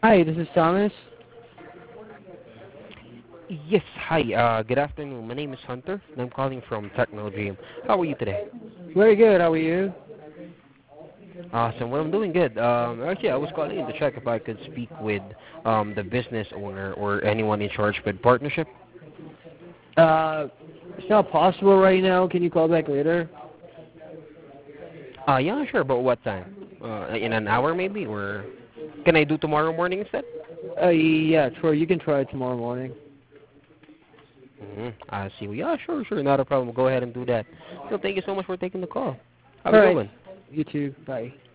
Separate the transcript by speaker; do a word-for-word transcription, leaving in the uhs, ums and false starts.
Speaker 1: Hi, this is Thomas.
Speaker 2: Yes, hi. Uh, good afternoon. My name is Hunter, and I'm calling from Technology. How are you today?
Speaker 1: Very good. How are you?
Speaker 2: Awesome. Well, I'm doing good. Um, actually, I was calling in to check if I could speak with um, the business owner or anyone in charge with partnership.
Speaker 1: Uh, it's not possible right now. Can you call back later?
Speaker 2: Uh, yeah, sure. But what time? Uh, in an hour, maybe, or can I do tomorrow morning instead?
Speaker 1: Uh, yeah, Troy, you can try it tomorrow morning.
Speaker 2: Mm-hmm. I see. Well, yeah, sure, sure. Not a problem. Go ahead and do that. So, thank you so much for taking the call. Have
Speaker 1: All
Speaker 2: a good
Speaker 1: right.
Speaker 2: one.
Speaker 1: You too. Bye.